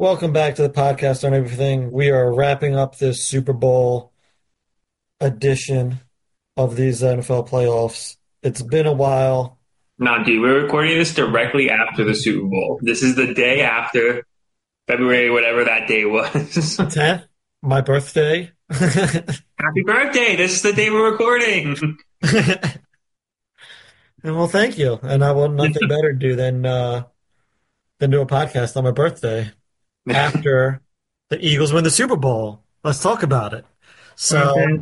Welcome back to the podcast on everything. We are wrapping up this Super Bowl edition of these NFL playoffs. It's been a while. Nah, dude, we're recording this directly after the Super Bowl. This is the day after February, whatever that day was. 10th, my birthday. Happy birthday! This is the day we're recording. And well, thank you. And I want nothing better to do than do a podcast on my birthday after the Eagles win the Super Bowl. Let's talk about it. So,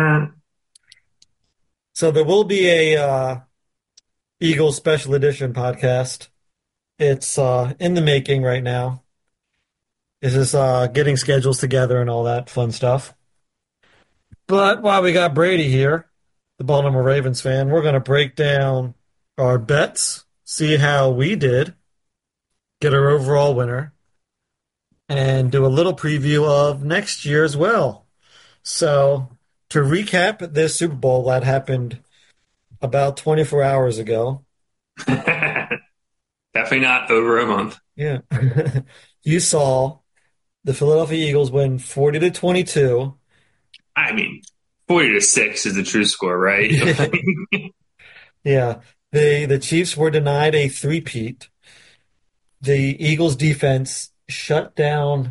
so there will be a Eagles special edition podcast. It's in the making right now. It's just getting schedules together and all that fun stuff. But while we got Brady here, the Baltimore Ravens fan, we're going to break down our bets, see how we did, get our overall winner, and do a little preview of next year as well. So, to recap this Super Bowl that happened about 24 hours ago. Definitely not over a month. Yeah. You saw the Philadelphia Eagles win 40-22. I mean, 40-6 is the true score, right? Yeah. The Chiefs were denied a three-peat. The Eagles defense shut down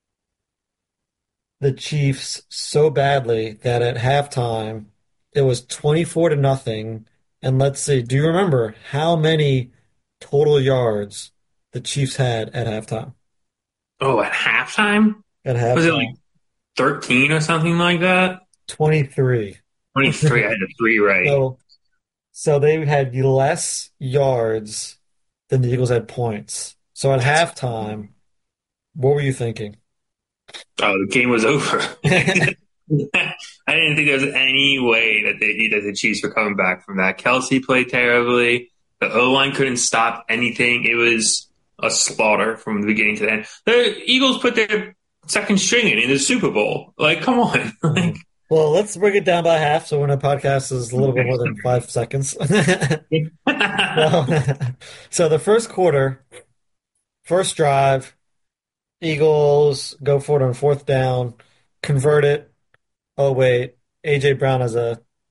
the Chiefs so badly that at halftime it was 24 to nothing. And let's see, do you remember how many total yards the Chiefs had at halftime? Oh, at halftime? At Was it like halftime, 13 or something like that? 23. 23, I had the three right. So so they had less yards than the Eagles had points. So at That's, halftime, what were you thinking? oh, the game was over. I didn't think there was any way that the Chiefs were coming back from that. Kelsey played terribly. The O line couldn't stop anything. It was a slaughter from the beginning to the end. The Eagles put their second string in the Super Bowl. Like, come on. Like, Mhm. Well, let's break it down by half. So when a podcast is a little bit more than 5 seconds. So, so the first quarter, first drive, Eagles go for it on fourth down, convert it. Oh wait, AJ Brown has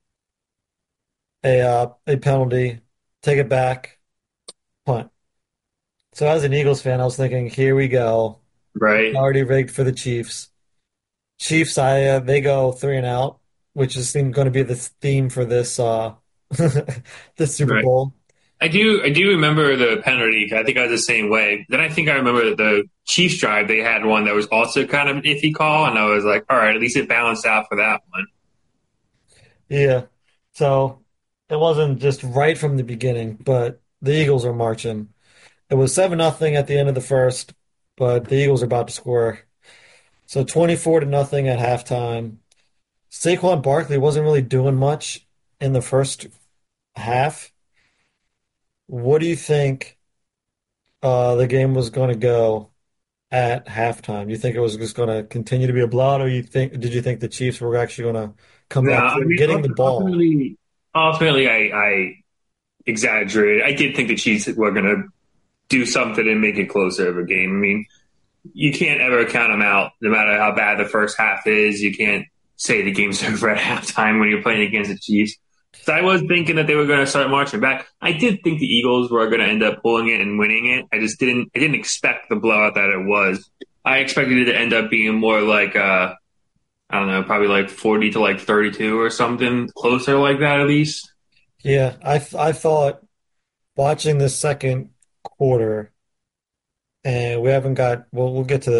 a penalty. Take it back, punt. So as an Eagles fan, I was thinking, here we go. right, Already rigged for the Chiefs. Chiefs, they go three and out, which is going to be the theme for this this Super right. Bowl. I do remember the penalty. I think I was the same way. Then I think I remember the Chiefs drive. They had one that was also kind of an iffy call, and I was like, all right, at least it balanced out for that one. Yeah. So it wasn't just right from the beginning, but the Eagles are marching. It was 7-0 at the end of the first, but the Eagles are about to score. So 24 to nothing at halftime. Saquon Barkley wasn't really doing much in the first half. What do you think the game was going to go at halftime? You think it was just going to continue to be a blowout, or did you think the Chiefs were actually going to come No, back I through mean getting the ball? ultimately, I exaggerated. I did think the Chiefs were going to do something and make it closer of a game. I mean, you can't ever count them out, no matter how bad the first half is. You can't say the game's over at halftime when you're playing against the Chiefs. So I was thinking that they were going to start marching back. I did think the Eagles were going to end up pulling it and winning it. I just didn't. I didn't expect the blowout that it was. I expected it to end up being more like I don't know, probably like 40 to like 32 or something closer like that at least. Yeah, I thought watching the second quarter, and we haven't got. Well, we'll get to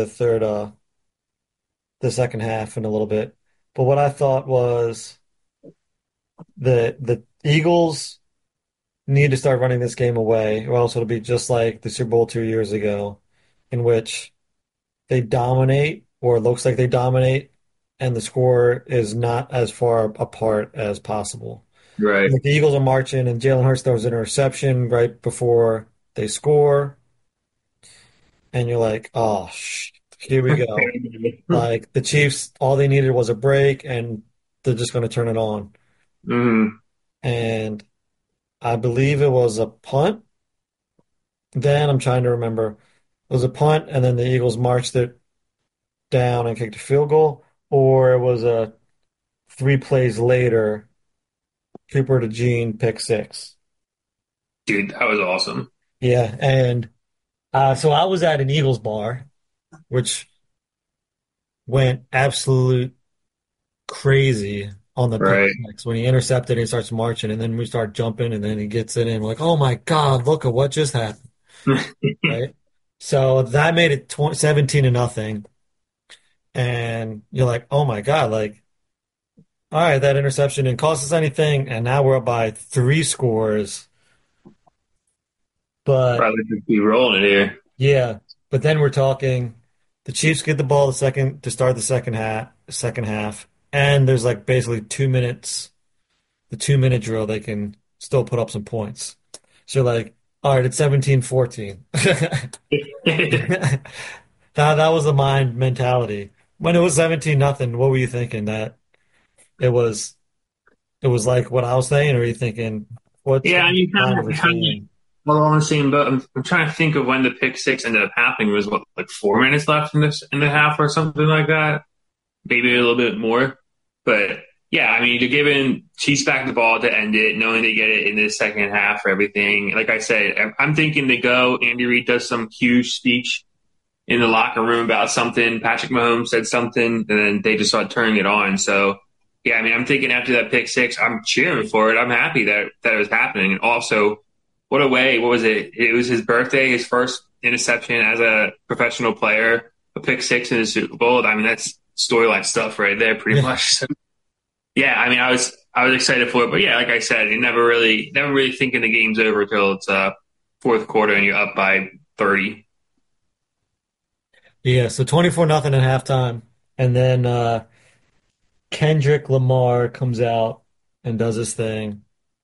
the second half in a little bit. But what I thought was the Eagles need to start running this game away, or else it'll be just like the Super Bowl 2 years ago, in which they dominate, or it looks like they dominate, and the score is not as far apart as possible. Right. Like the Eagles are marching, and Jalen Hurts throws an interception right before they score, and you're like, oh, here we go. Like the Chiefs, all they needed was a break, and they're just going to turn it on. hmm And I believe it was a punt. Then I'm trying to remember. was a punt, and then the Eagles marched it down and kicked a field goal, or it was a 3 plays later, Cooper to Gene pick six. Dude, that was awesome. Yeah, and so I was at an Eagles bar, which went absolute crazy on the pick Right. six when he intercepted and he starts marching, and then we start jumping, and then he gets it in. We're like, oh my God, look at what just happened, right? So that made it 17 to nothing, and you're like, oh my God, like, all right, that interception didn't cost us anything, and now we're up by 3 scores. But Probably just be rolling it here. yeah, but then we're talking the Chiefs get the ball the second to start the second half, and there's like basically 2 minutes, the 2 minute drill, they can still put up some points. So like, all right, it's 17-14. That was the mind mentality. When it was 17 nothing, what were you thinking? That it was it was like what I was saying, or are you thinking what's Yeah, going I mean, on to this kind of, game? well, on the same boat. I'm trying to think of when the pick six ended up happening. It was what, like 4 minutes left in this in the half or something like that. Maybe a little bit more. But yeah, I mean, you're giving Chiefs back the ball to end it, knowing they get it in the second half for everything. Like I said, I'm thinking they go. Andy Reid does some huge speech in the locker room about something. Patrick Mahomes said something, and then they just start turning it on. So yeah, I mean, I'm thinking after that pick six, I'm cheering for it. I'm happy that it was happening. And also, what a way! What was it? It was his birthday, his first interception as a professional player, a pick six in the Super Bowl. I mean, that's storyline stuff right there, pretty Yeah. much. So, yeah, I mean, I was excited for it, but yeah, like I said, you never really thinking the game's over till it's fourth quarter and you're up by 30. Yeah, so 24 nothing at halftime. And then Kendrick Lamar comes out and does his thing.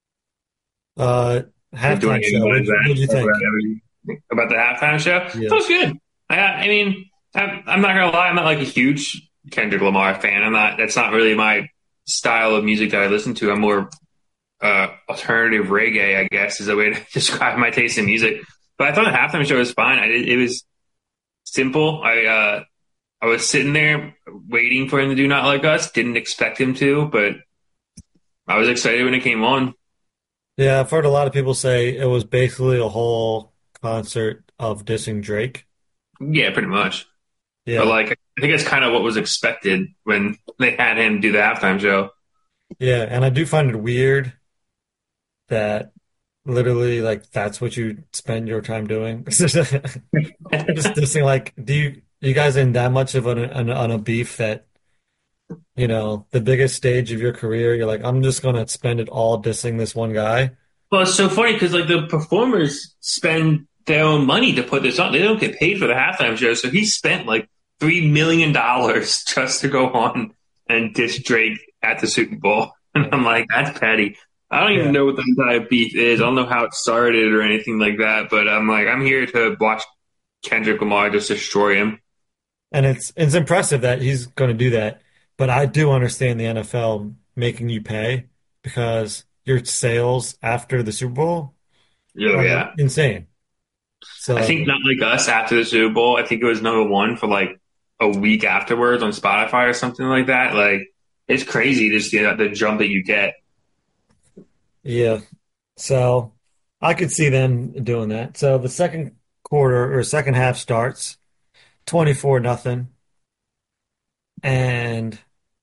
Uh They're doing Halftime it show. What'd you think? about the halftime show. It Yeah. was good. I mean, I'm not gonna lie, I'm not like a huge Kendrick Lamar fan. I'm not. That's not really my style of music that I listen to. I'm more alternative reggae, I guess, is a way to describe my taste in music. But I thought the halftime show was fine. It was simple. I was sitting there waiting for him to do Not Like Us. Didn't expect him to, but I was excited when it came on. Yeah, I've heard a lot of people say it was basically a whole concert of dissing Drake. Yeah, pretty much. But Yeah. like, I think it's kind of what was expected when they had him do the halftime show. Yeah, and I do find it weird that literally like that's what you spend your time doing. Just dissing like do you guys in that much of on a beef that the biggest stage of your career, you're like, I'm just gonna spend it all dissing this one guy. Well, it's so funny because like the performers spend their own money to put this on. They don't get paid for the halftime show, so he spent like $3 million just to go on and diss Drake at the Super Bowl. And Yeah. I'm like, that's petty. I don't even Yeah. know what the entire beef is. I don't know how it started or anything like that. But I'm like, I'm here to watch Kendrick Lamar just destroy him. And it's impressive that he's gonna do that. But I do understand the NFL making you pay because your sales after the Super Bowl Oh are yeah. insane. I think So Not Like Us after the Super Bowl, I think it was number one for like a week afterwards on Spotify or something like that. Like it's crazy just the jump that you get. yeah. So I could see them doing that. So the second quarter or second half starts 24 nothing, and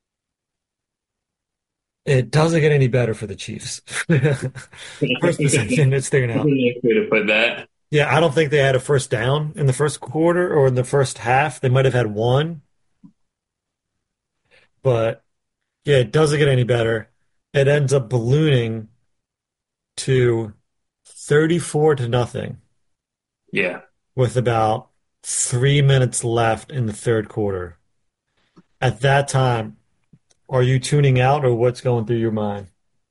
it doesn't get any better for the Chiefs. First possession, it's they're out. Way to put that. Yeah, I don't think they had a first down in the first quarter or in the first half. They might have had one, but yeah, it doesn't get any better. It ends up ballooning to 34 to nothing Yeah. with about 3 minutes left in the third quarter. At that time, are you tuning out or what's going through your mind?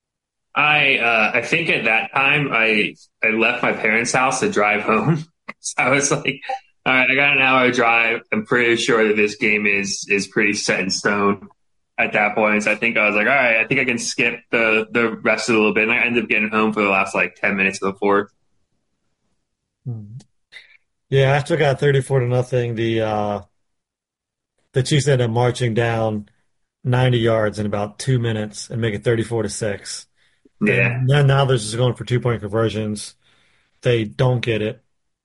I think at that time I left my parents' house to drive home. So I was like, all right, I got an hour drive. I'm pretty sure that this game is pretty set in stone at that point. So I think I was like, all right, I think I can skip the rest of it a little bit. And I ended up getting home for the last like 10 minutes of the fourth. Hmm. Yeah, after it got 34 to nothing, the Chiefs ended up marching down 90 yards in about 2 minutes and make it 34 to 6. Yeah. Then now they're just going for 2-point conversions. They don't get it.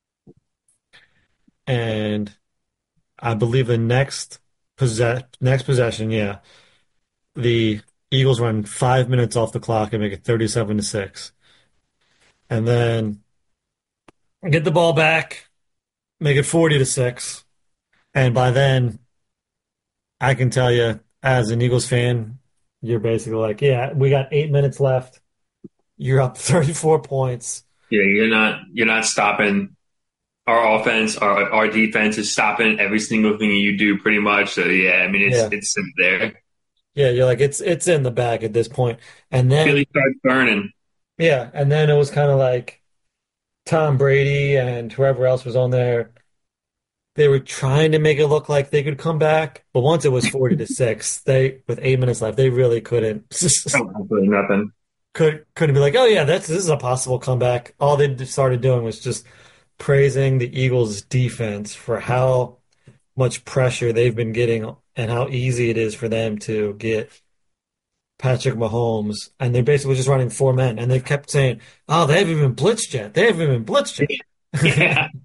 And I believe the next possession, yeah, the Eagles run 5 minutes off the clock and make it 37 to 6. And then get the ball back, make it 40 to 6. And by then, I can tell you, as an Eagles fan, you're basically like, yeah, we got 8 minutes left. You're up 34 points. Yeah, you're not stopping our offense. Our defense is stopping every single thing you do pretty much. So yeah, I mean it's Yeah. it's there. Yeah, you're like it's in the bag at this point. And then Philly starts burning. yeah, and then it was kind of like Tom Brady and whoever else was on there. They were trying to make it look like they could come back, but once it was 40 to 6, they with 8 minutes left, they really couldn't Oh, absolutely nothing. couldn't be like, "Oh yeah, this is a possible comeback." All they started doing was just praising the Eagles defense for how much pressure they've been getting and how easy it is for them to get Patrick Mahomes, and they're basically just running four men. And they kept saying, "Oh, they haven't even blitzed yet. They haven't even blitzed yet." Yeah.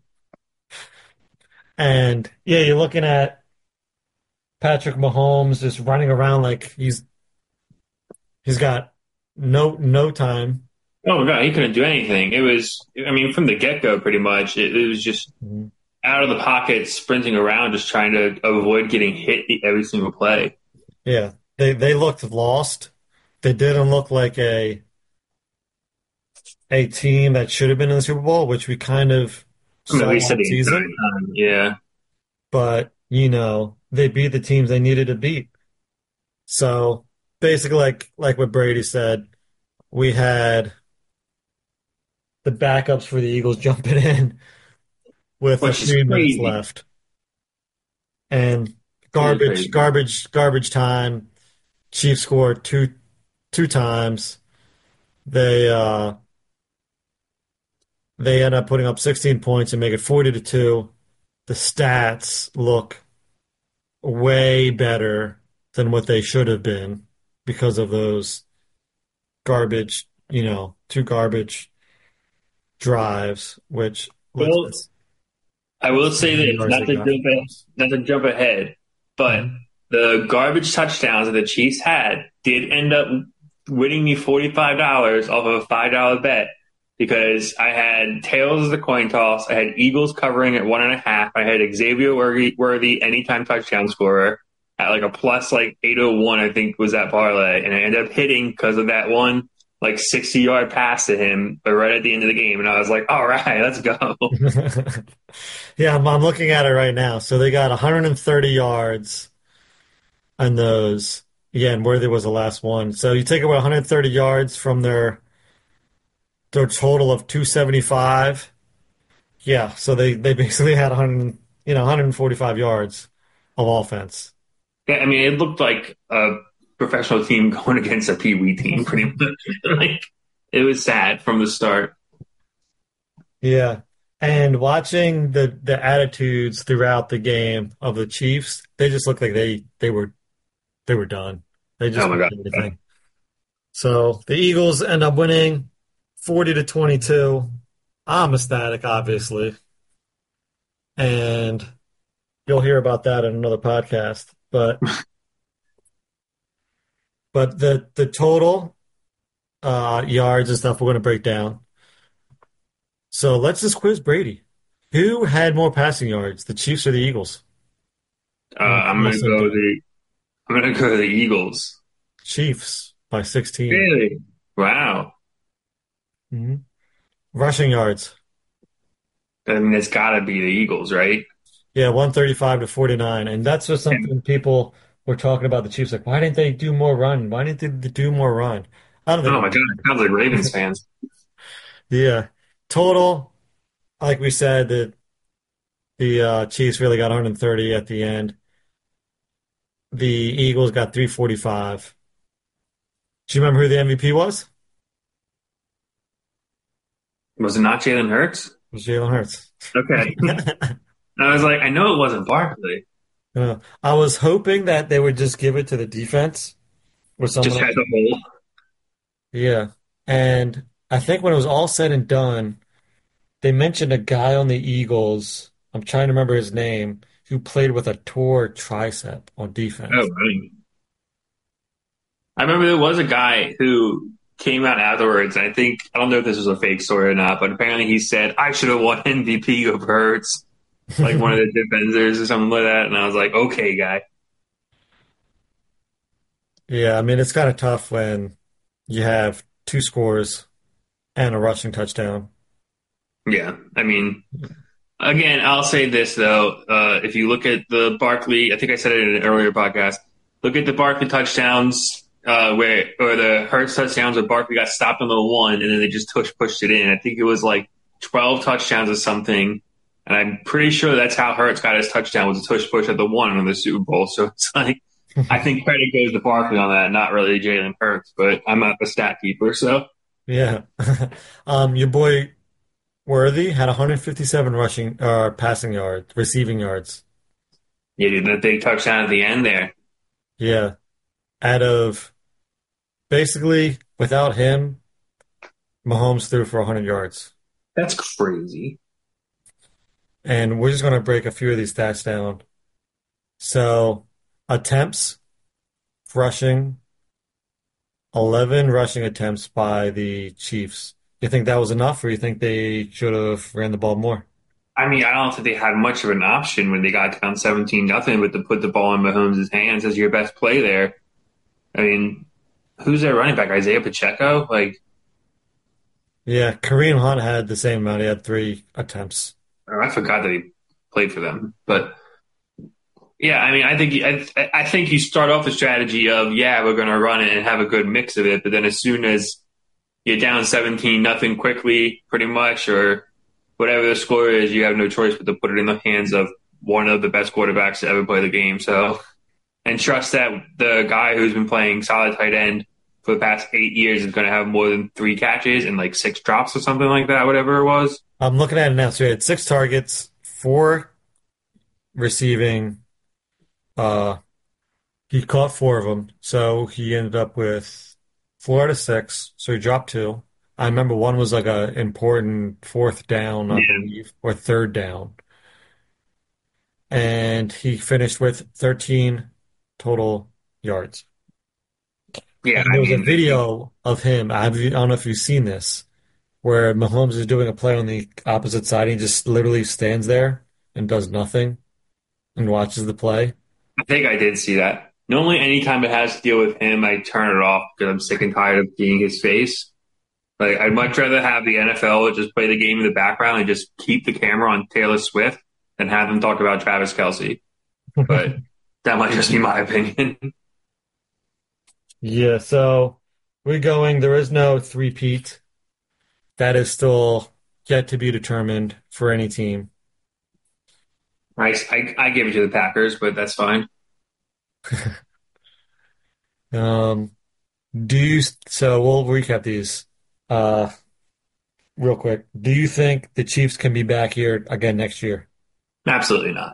And yeah, you're looking at Patrick Mahomes just running around like he's got no time. Oh my God, he couldn't do anything. It was, I mean, from the get go, pretty much, it was just Mhm. out of the pocket, sprinting around, just trying to avoid getting hit every single play. Yeah, they looked lost. They didn't look like a team that should have been in the Super Bowl, which we kind of I mean, at saw least at all the entire season. time. Yeah. But they beat the teams they needed to beat. So basically, like what Brady said, we had the backups for the Eagles jumping in with a Which is few minutes crazy. left, and It is garbage, crazy. garbage, garbage time. Chiefs scored two times. They uh they end up putting up 16 points and make it 40 to 2. The stats look way better than what they should have been because of those garbage, two garbage drives, which Well, let's I will see how say many this, yards they got from those. not to jump ahead, but Mhm. the garbage touchdowns that the Chiefs had did end up winning me $45 off of a $5 bet because I had tails of the coin toss. I had Eagles covering at 1.5. I had Xavier Worthy anytime touchdown scorer at like a plus like 801, I think was that parlay. And I ended up hitting because of that one like 60-yard pass to him, but right at the end of the game. And I was like, all right, let's go. Yeah, I'm looking at it right now. So they got 130 yards on those. Yeah, and Worthy was the last one. So you take away 130 yards from their total of 275. Yeah, so they basically had 100, 145 yards of offense. Yeah, I mean, it looked like a professional team going against a pee wee team, pretty much. Like it was sad from the start. Yeah. And watching the attitudes throughout the game of the Chiefs, they just looked like they were done. They Oh just my couldn't god! do anything. So the Eagles end up winning 40 to 22. I'm ecstatic, obviously, and you'll hear about that in another podcast. But the total yards and stuff we're going to break down. So let's just quiz Brady. Who had more passing yards, the Chiefs or the Eagles? I'm Real gonna go simple. the I'm gonna go the Eagles. Chiefs by 16. Really? Wow. Mhm. Rushing yards. I mean, it's got to be the Eagles, right? Yeah, 135 to 49. And that's just And, something people were talking about the Chiefs. Like, why didn't they do more run? Why didn't they do more run? I don't think oh it my god! It sounds like Ravens was. fans. Yeah. Total, like we said, the Chiefs really got 130 at the end. The Eagles got 345. Do you remember who the MVP was? Was it not Jalen Hurts? It was Jalen Hurts. Okay. And I was like, I know it wasn't Barkley. I was hoping that they would just give it to the defense or someone Just else. had the whole. Yeah. And I think when it was all said and done, they mentioned a guy on the Eagles. I'm trying to remember his name, who played with a tore tricep on Oh, defense. right. I remember there was a guy who came out afterwards. And I don't know if this was a fake story or not, but apparently he said I should have won MVP over Hurts, like one of the defenders or something like that. And I was like, okay, guy. Yeah, I mean, it's kind of tough when you have two scores and a rushing touchdown. Yeah, I mean, again, I'll say this though: if you look at the Barkley, I think I said it in an earlier podcast. Look at the Barkley touchdowns, where or the Hurts touchdowns where Barkley got stopped on the one, and then they just pushed it in. I think it was like 12 touchdowns or something, and I'm pretty sure that's how Hurts got his touchdown was a push at the one in the Super Bowl. So it's like I think credit goes to Barkley on that, not really Jalen Hurts, but I'm not the stat keeper, so Yeah. Your boy Worthy had 157 rushing passing yards, receiving yards. yeah, dude, that big touchdown at the end there. Yeah. Out of basically without him, Mahomes threw for 100 yards. That's crazy. And we're just going to break a few of these stats down. So, attempts rushing, 11 rushing attempts by the Chiefs. You think that was enough, or you think they should have ran the ball more? I mean, I don't think they had much of an option when they got down 17-0, but to put the ball in Mahomes' hands as your best play there. I mean, who's their running back? Isaiah Pacheco? Like, Yeah, Kareem Hunt had the same amount. He had three attempts. oh, I forgot that he played for them. But yeah, I mean, I think you start off the strategy of yeah, we're going to run it and have a good mix of it, but then as soon as you're down 17-0 quickly, pretty much, or whatever the score is, you have no choice but to put it in the hands of one of the best quarterbacks to ever play the game. So and trust that the guy who's been playing solid tight end for the past 8 years is going to have more than three catches and like six drops or something like that, whatever it was. I'm looking at it now. So he had six targets, four receiving. Uh, he caught four of them, so he ended up with 4 out of 6. So he dropped two. I remember one was like a important fourth down, I Yeah, believe, or third down, and he finished with 13 total yards. yeah. And I there was a mean, I think video of him. I don't know if you've seen this, where Mahomes is doing a play on the opposite side. He just literally stands there and does nothing and watches the play. I think I did see that. Normally, anytime it has to deal with him, I turn it off because I'm sick and tired of seeing his face. Like, I'd much rather have the NFL just play the game in the background and just keep the camera on Taylor Swift than have them talk about Travis Kelce. But that might just be my opinion. Yeah, so we're going. There is no three-peat. That is still yet to be determined for any team. I give it to the Packers, but that's fine. Um, so we'll recap these uh real quick. Do you think the Chiefs can be back here again next year? Absolutely not.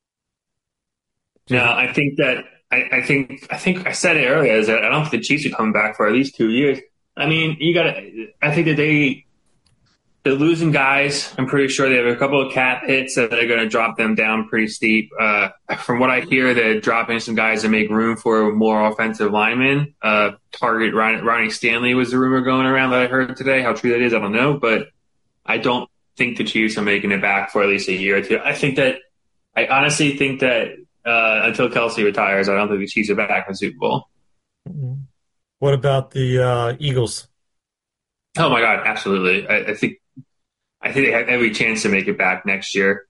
Do you No, think? I think that I think I said it earlier is that I don't think the Chiefs are coming back for at least 2 years. I mean, you got to. I think that they're losing guys. I'm pretty sure they have a couple of cap hits that are going to drop them down pretty steep. From what I hear, they're dropping some guys to make room for more offensive linemen. Target Ronnie Stanley was the rumor going around that I heard today. How true that is, I don't know, but I don't think the Chiefs are making it back for at least a year or two. I honestly think that until Kelsey retires, I don't think the Chiefs are back in the Super Bowl. What about the Eagles? Oh my God, absolutely. I think they have every chance to make it back next year.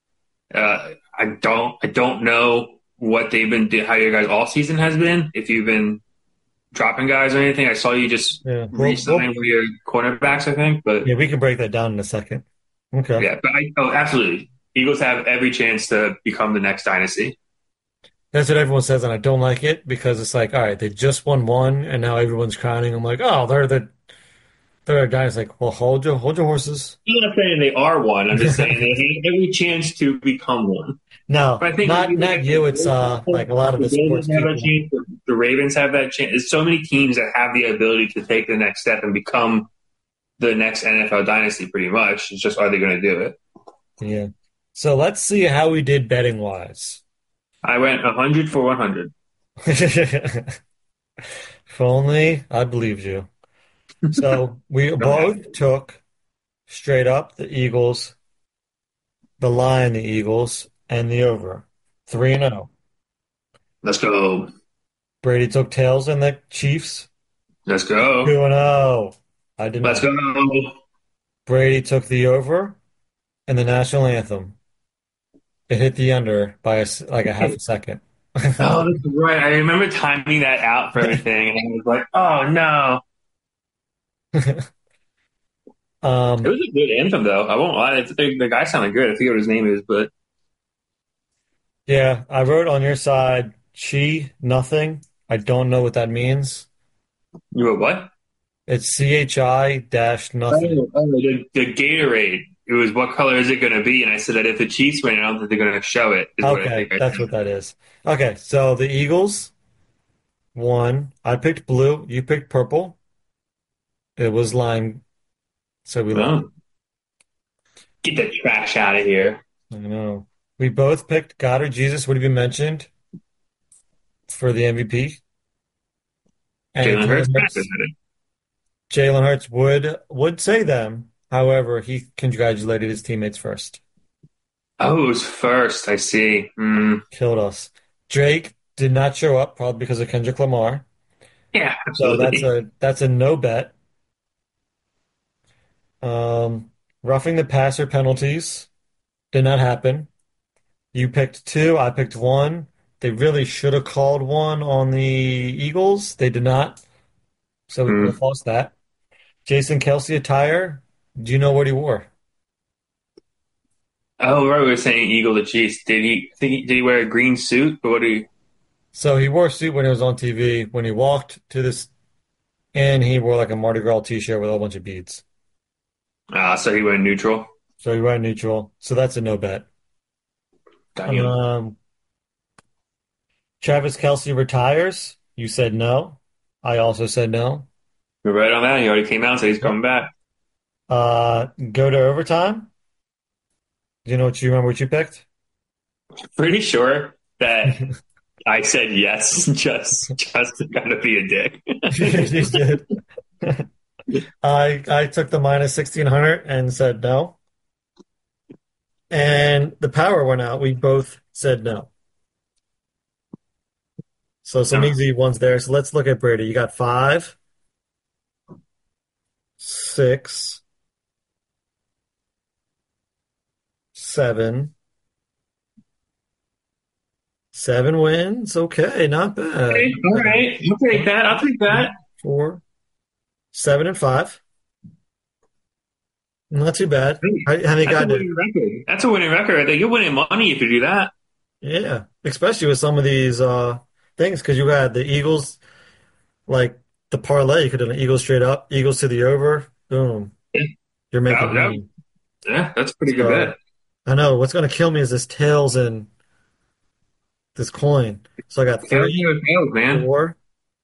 I don't know what they've been how your guys all season has been. If you've been dropping guys or anything, I saw you just Yeah, re-sign one of your cornerbacks, I think. But yeah, we can break that down in a second. Okay. yeah, but absolutely, Eagles have every chance to become the next dynasty. That's what everyone says, and I don't like it because it's like, all right, they just won one, and now everyone's crowning. I'm like, oh, they're the third guy's like, well, hold your horses. I'm not saying they are one. I'm just saying they have every chance to become one. No, But I think when not you look not at you. It's like a lot of the the sports Bills have that people. chance, the Ravens have that chance. There's so many teams that have the ability to take the next step and become the next NFL dynasty. Pretty much, it's just are they going to do it? Yeah. So let's see how we did betting wise. I went 100 for 100. If only I believed you. So we Don't have both took straight up the Eagles, the line, the Eagles, and the over. 3-0. Let's go. Brady took tails and the Chiefs. Let's go. 2-0. I did Let's not. go. Brady took the over and the national anthem. It hit the under by like a half a second. Oh, that's right. I remember timing that out for everything, and I was like, "Oh no!" It Um, was a good anthem, though. I won't lie. The guy sounded good. I forget what his name is, but yeah, I wrote on your side, chi nothing. I don't know what that means. you were what? It's CHI dash nothing. The Gatorade. It was what color is it going to be? And I said that if the Chiefs win, I don't think they're going to show it. Is what I Okay, think I that's said. what that is. Okay, so the Eagles won. I picked blue. You picked purple. It was lime, so we lost. Oh, get the trash out of here, I know. We both picked God or Jesus would have been mentioned for the MVP, and Jalen Hurts. Back at it. Jalen Hurts would say them. However, he congratulated his teammates first. Oh, it was first. I see. Killed us. Drake did not show up, probably because of Kendrick Lamar. Yeah, So that's absolutely. a no bet. Um, roughing the passer penalties did not happen. You picked two, I picked one. They really should have called one on the Eagles. They did not, so we Mm. both lost that. Jason Kelsey attire. Do you know what he wore? Oh, right. We were saying Eagle to Chiefs. Did he wear a green suit? Or what do you? So he wore a suit when he was on TV. When he walked to this inn, he wore like a Mardi Gras t-shirt with a bunch of beads. So he went neutral. So he went neutral. So that's a no bet. Damn. Um, Travis Kelsey retires. You said no. I also said no. You're right on that. He already came out, so he's Yep. coming back. Go to overtime. Do you know what you remember what you picked? Pretty sure that I said yes, just to kind of be a dick. You did. I took the minus 1600 and said no. And the power went out. We both said no. So some No. easy ones there. So let's look at Brady. You got 5, 6, 7, 7 wins. Okay, not bad. Okay, Not all bad. right. I'll take One, that. I'll take two, that. 4, 7-5. Not too bad. Hey, How many that's a got it? winning record. That's a winning record. I think you're winning money if you do that. Yeah, especially with some of these things because you had the Eagles, like the parlay. You could have done Eagles straight up, Eagles to the over. Boom, Yeah, you're making that, money. yeah, that's a pretty good So bet. I know what's going to kill me is this tails and this coin. So I got Tails 3, never fails, man. 4,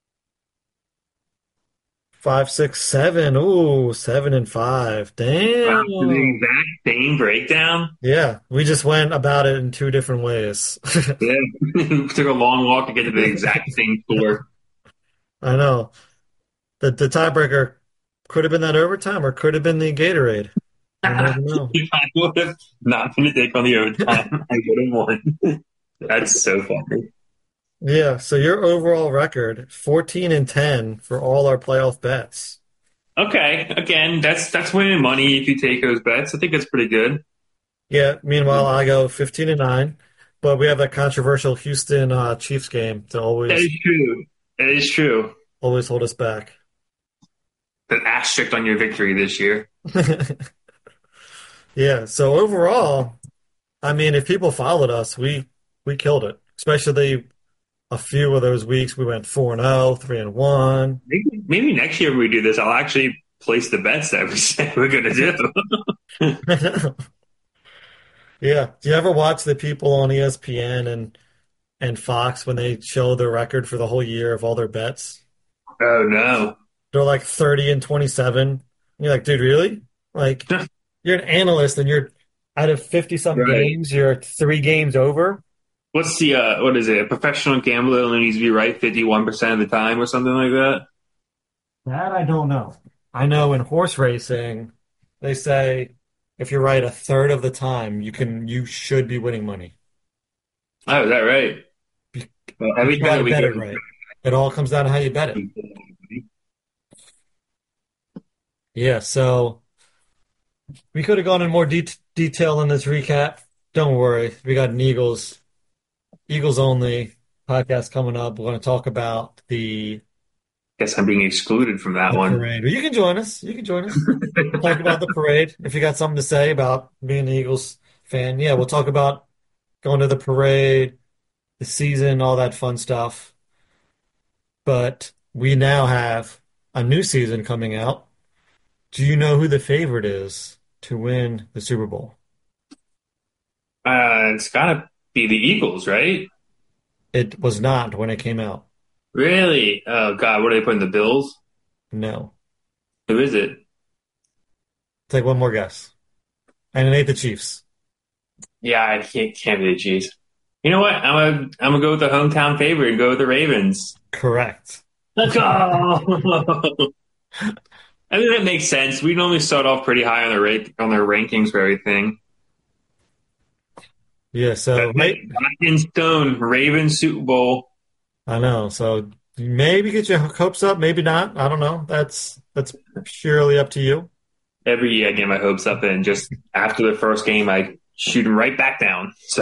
5, 6, 7. Ooh, 7-5. Wow, the Damn. exact same breakdown. Yeah, we just went about it in two different ways. Yeah, took a long walk to get to the exact same score. I know. The tiebreaker could have been that overtime or could have been the Gatorade. You never know. If I would have not been a dick on the overtime, I would have won. That's so funny. Yeah, so your overall record, 14-10 for all our playoff bets. Okay, again, that's winning money if you take those bets. I think that's pretty good. Yeah, meanwhile I go 15-9, but we have that controversial Houston Chiefs game to That always is true. That is true. always hold us back. An asterisk on your victory this year. Yeah, so overall, I mean, if people followed us, we killed it. Especially a few of those weeks we went 4-0, 3-1. Maybe next year when we do this, I'll actually place the bets that we said we're going to do. Yeah. Do you ever watch the people on ESPN and Fox when they show the record for the whole year of all their bets? Oh no. They're like 30 and 27. And you're like, dude, really? Like, you're an analyst and you're out of 50 some Right. games, you're 3 games over. What's the what is it? A professional gambler only needs to be right 51% of the time or something like that? That I don't know. I know in horse racing, they say if you're right a third of the time, you should be winning money. Oh, is that right? Be- Well, But every you time got that to we bet go it right. It all comes down to how you bet it. Yeah, so we could have gone in more detail in this recap. Don't worry, we got an Eagles only podcast coming up. We're going to talk about guess I'm being excluded from that the one. parade. Or you can join us. You can join us. We'll talk about the parade if you got something to say about being an Eagles fan. Yeah, we'll talk about going to the parade, the season, all that fun stuff. But we now have a new season coming out. Do you know who the favorite is to win the Super Bowl? It's got to be the Eagles, right? It was not when it came out. Really? Oh God, what are they putting the Bills? No. Who is it? Take one more guess. And it ain't the Chiefs. Yeah, I can't be the Chiefs. You know what? I'm gonna go with the hometown favorite and go with the Ravens. Correct. Let's go. I mean that makes sense. We normally start off pretty high on their rankings for everything. Yeah, so That's right. it. Locked in stone. Ravens Super Bowl I know. So maybe get your hopes up, maybe not. I don't know. That's purely up to you. every year. I get my hopes up, and just after the first game, I shoot them right back down. So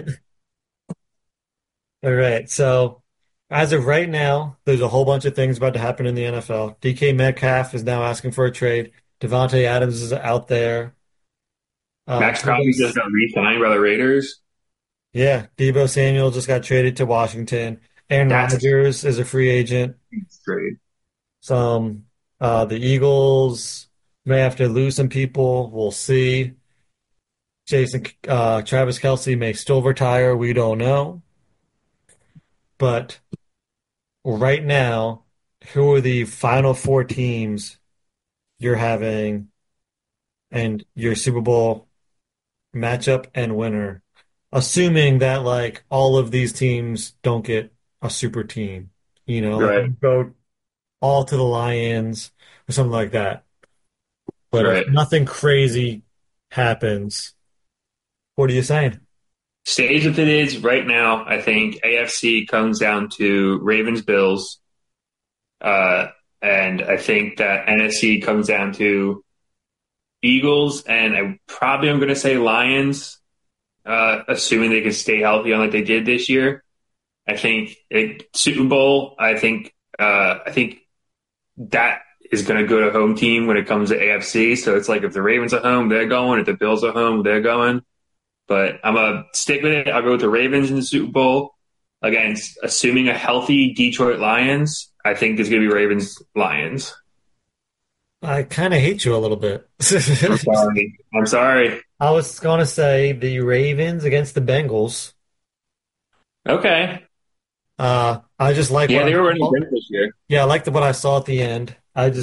All right. So as of right now, there's a whole bunch of things about to happen in the NFL. DK Metcalf is now asking for a trade. Devontae Adams is out there. Max Crosby just got re-signed by the Raiders. Yeah, Debo Samuel just got traded to Washington. Aaron That's a Rodgers is a free agent. trade. Some the Eagles may have to lose some people. We'll see. Travis Kelce may still retire. We don't know. But right now, who are the final four teams you're having and your Super Bowl matchup and winner? Assuming that like all of these teams don't get a super team, like Right, you go all to the Lions or something like that. But if right. nothing crazy happens, what are you saying? Stays with it is right now. I think AFC comes down to Ravens Bills, uh, and I think that NFC comes down to Eagles, and I probably am going to say Lions, assuming they can stay healthy on like they did this year. I think Super Bowl. I think that is going to go to home team when it comes to AFC. So it's like if the Ravens are home, they're going. If the Bills are home, they're going. But I'm gonna stick with it. I'll go with the Ravens in the Super Bowl. Again, assuming a healthy Detroit Lions, I think there's gonna be Ravens Lions. I kind of hate you a little bit. I'm sorry. I'm sorry. I was going to say the Ravens against the Bengals. Okay. I just like Yeah, what I they were running saw. good this year. Yeah, I liked what I saw at the end.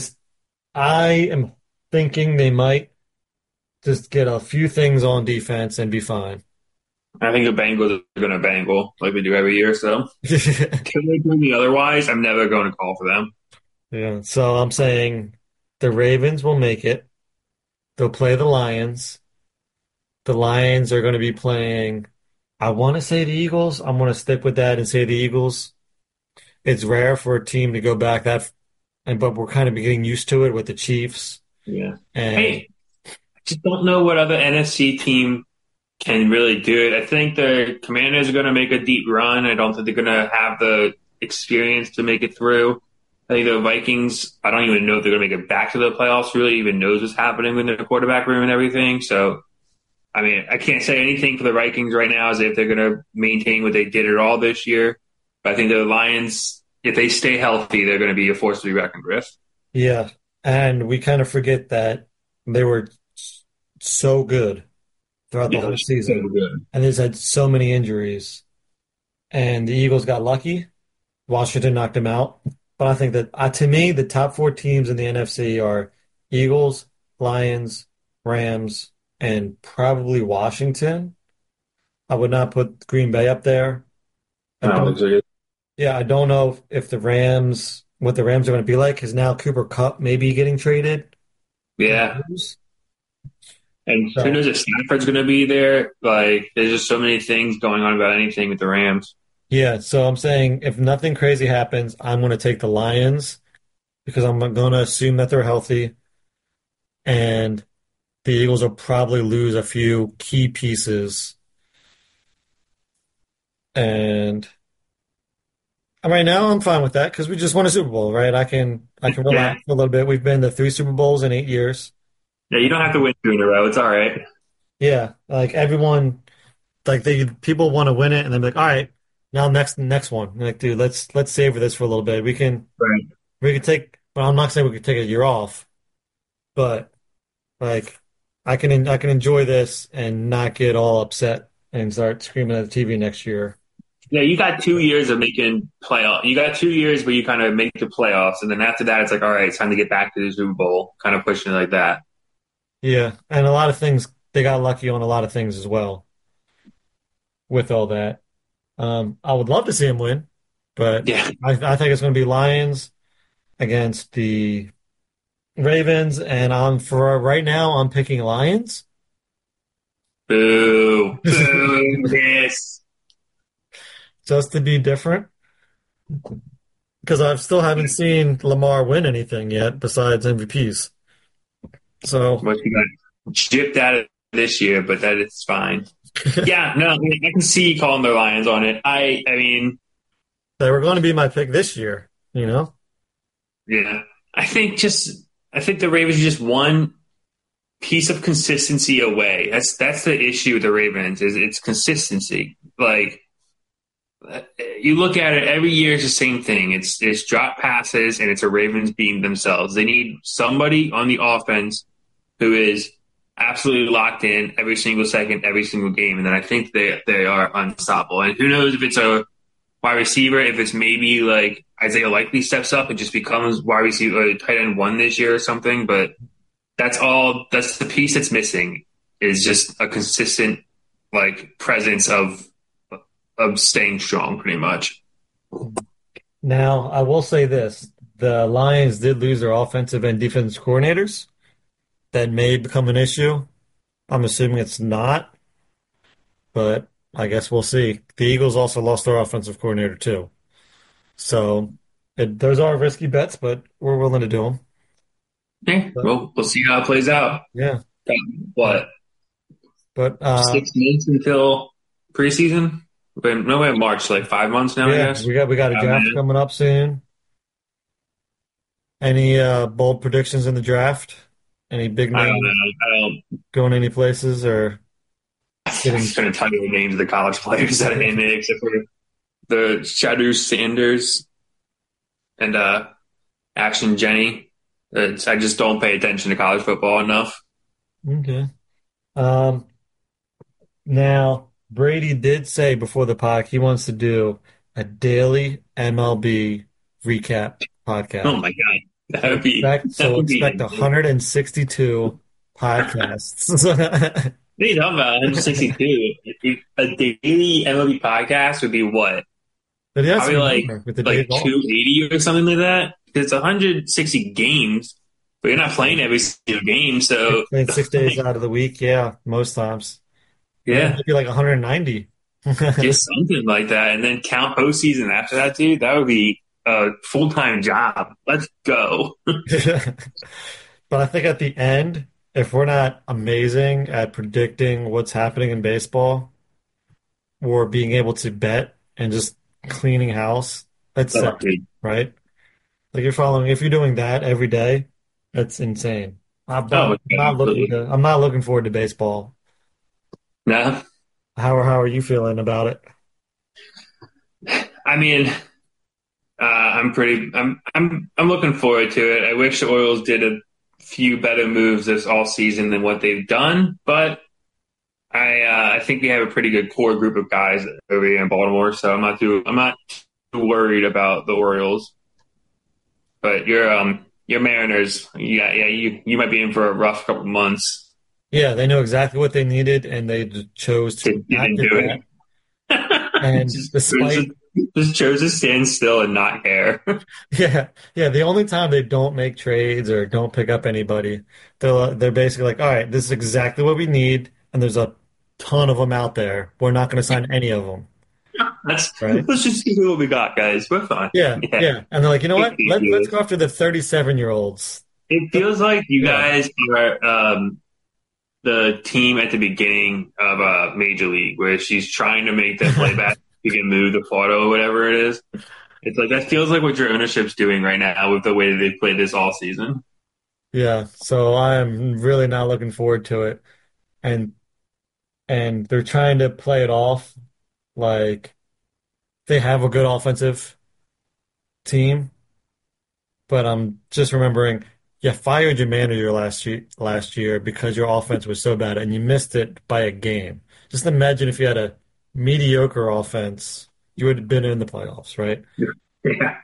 I am thinking they might just get a few things on defense and be fine. I think the Bengals are gonna bangle like we do every year. So until they prove me otherwise, I'm never going to call for them. Yeah, so I'm saying the Ravens will make it. They'll play the Lions. The Lions are going to be playing, I want to say the Eagles. I'm going to stick with that and say the Eagles. It's rare for a team to go back but we're kind of getting used to it with the Chiefs. Yeah. And Hey, I just don't know what other NFC team can really do it. I think the Commanders are going to make a deep run. I don't think they're going to have the experience to make it through. I think the Vikings, I don't even know if they're going to make it back to the playoffs, really even knows what's happening in their quarterback room and everything. So, I mean, I can't say anything for the Vikings right now as if they're going to maintain what they did at all this year. But I think the Lions, if they stay healthy, they're going to be a force to be reckoned with. yeah, And we kind of forget that they were so good throughout the Yeah, it whole was so season. good. And they just had so many injuries. And the Eagles got lucky. Washington knocked them out. But I think that to me, the top four teams in the NFC are Eagles, Lions, Rams, and probably Washington. I would not put Green Bay up there. I I don't think don't, so. Either. yeah, I don't know if the Rams, what the Rams are going to be like, because now Cooper Kupp may be getting traded. Yeah, and who So, knows if Stafford's going to be there? Like, there's just so many things going on about anything with the Rams. yeah, so I'm saying if nothing crazy happens, I'm going to take the Lions because I'm going to assume that they're healthy, and the Eagles will probably lose a few key pieces. And right now, I'm fine with that because we just won a Super Bowl, right? I can Yeah, relax for a little bit. We've been to three Super Bowls in 8 years. yeah, you don't have to win two in a row. It's all right. Yeah, like everyone, like people want to win it, and they're like, all right, now next one. Like, dude, let's savor this for a little bit. Right. We can take. Well, I'm not saying we could take a year off, but like I can enjoy this and not get all upset and start screaming at the TV next year. Yeah, you got 2 years of making playoff. You got 2 years where you kind of make the playoffs, and then after that, it's like, all right, it's time to get back to the Super Bowl, kind of pushing it like that. Yeah, and a lot of things they got lucky on a lot of things as well with all that. I would love to see him win, but Yeah. I think it's going to be Lions against the Ravens, and for right now I'm picking Lions Boo. Boo. Yes. just to be different because I still haven't seen Lamar win anything yet besides MVPs. So What you got gypped out of this year, but that it's fine. Yeah, no, I can see you calling the Lions on it. I mean, they were going to be my pick this year, you know? yeah, I think the Ravens are just one piece of consistency away. That's the issue with the Ravens is it's consistency. Like you look at it every year, it's the same thing. It's drop passes and it's a Ravens being themselves. They need somebody on the offense who is absolutely locked in every single second, every single game, and then I think they are unstoppable. And who knows if it's a wide receiver, if it's maybe like Isaiah Likely steps up and just becomes wide receiver, tight end one this year or something. But that's all. That's the piece that's missing is just a consistent like presence of staying strong, pretty much. Now, I will say this. The Lions did lose their offensive and defensive coordinators. That may become an issue. I'm assuming it's not, but I guess we'll see. The Eagles also lost their offensive coordinator too. So those are risky bets, but we're willing to do them. Yeah, But well, we'll see how it plays out. yeah, Got, but, what but 6 months until preseason? But no way, March, like 5 months now, I yeah, guess. we got a Oh, draft man. coming up soon. Any bold predictions in the draft? Any big I don't know. names I don't. going any places or I getting? couldn't tell you the names of the college players that are in it, except for the Shadou Sanders and Action Jenny. I just don't pay attention to college football enough. Okay. Um, Now, Brady did say before the pod he wants to do a daily MLB recap Oh podcast. my god, So that would be. 162 podcasts. What are you talking about? 162. A daily MLB podcast would be what? But he has Probably some number with the days like off. 280 or something like that. It's 160 games, but you're not playing every single game, so Playing 6 days like, out of the week, yeah, most times. Yeah, yeah, maybe like 190. just something like that, and then count postseason after that, dude. That would be a full time job. Let's go. But I think at the end, if we're not amazing at predicting what's happening in baseball, or being able to bet and just cleaning house, that's Oh, sick, dude. right? Like if you're doing that every day, that's insane. But Oh, absolutely. I'm not looking forward to baseball. No, How are you feeling about it? I mean, I'm looking forward to it. I wish the Orioles did a few better moves this all season than what they've done, but I think we have a pretty good core group of guys over here in Baltimore, so I'm not too worried about the Orioles. But your Mariners, you might be in for a rough couple months. Yeah, they know exactly what they needed, and they chose to Just not didn't get do that. it. And despite, Just chose to stand still and not care. yeah, yeah, the only time they don't make trades or don't pick up anybody, they're basically like, all right, this is exactly what we need, and there's a ton of them out there. We're not going to sign any of them, right? Let's just see what we got, guys. We're fine. Yeah, Yeah. yeah, and they're like, you know what? Let's go after the 37-year-olds. It feels like you Yeah, guys are the team at the beginning of Major League, where she's trying to make the playback you can move the photo or whatever it is. It's like that feels like what your ownership's doing right now with the way that they've played this all season. yeah. So I'm really not looking forward to it, and they're trying to play it off like they have a good offensive team, but I'm just remembering, you fired your manager last year because your offense was so bad and you missed it by a game. Just imagine if you had a mediocre offense, you would have been in the playoffs, right? Yeah.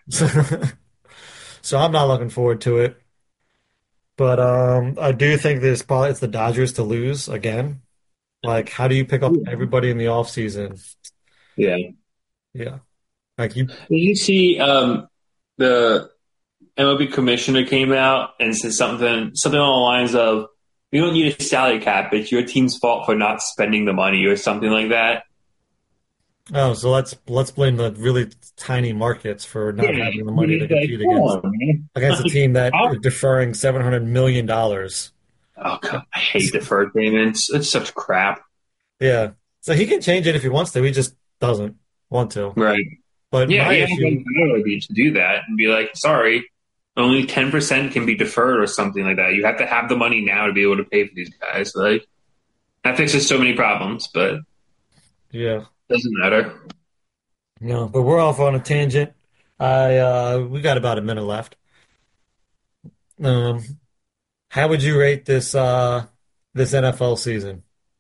So I'm not looking forward to it. But I do think it's the Dodgers to lose again. Like, how do you pick up everybody in the offseason? Yeah. Yeah. Like you Did you see the MLB commissioner came out and said something along the lines of, "We don't need a salary cap. It's your team's fault for not spending the money," or something like that. Oh, so let's blame the really tiny markets for Yeah, not having the money to he's like, compete "Come against on, man!" a team that How- is deferring $700 million. Oh God, I hate deferred payments. It's such crap. Yeah. So he can change it if he wants to. He just doesn't want to. Right? But Yeah, my yeah. issue, To do that and be like, "Sorry, only 10% can be deferred," or something like that. You have to have the money now to be able to pay for these guys. Like that fixes so many problems, but yeah. doesn't matter. No, but we're off on a tangent. We got about a minute left. Um, how would you rate this NFL season?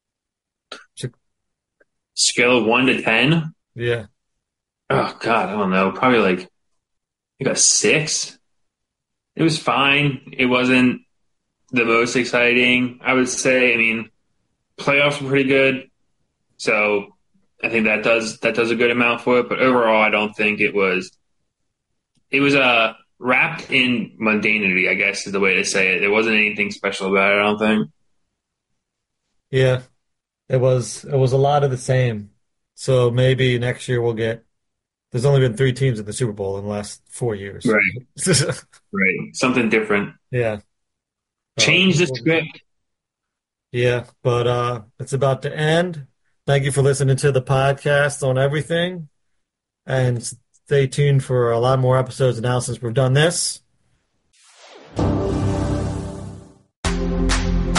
Scale of 1 to 10. Yeah. Oh God, I don't know. Probably like a 6. It was fine. It wasn't the most exciting, I would say. I mean, playoffs were pretty good, so I think that does a good amount for it. But overall, I don't think it was. It was wrapped in mundanity, I guess is the way to say it. There wasn't anything special about it, I don't think. Yeah. It was a lot of the same. So maybe next year we'll get there's only been three teams in the Super Bowl in the last 4 years. Right, right. Something different. Yeah. Change the script. Yeah, but it's about to end. Thank you for listening to the podcast on everything, and stay tuned for a lot more episodes now since we've done this.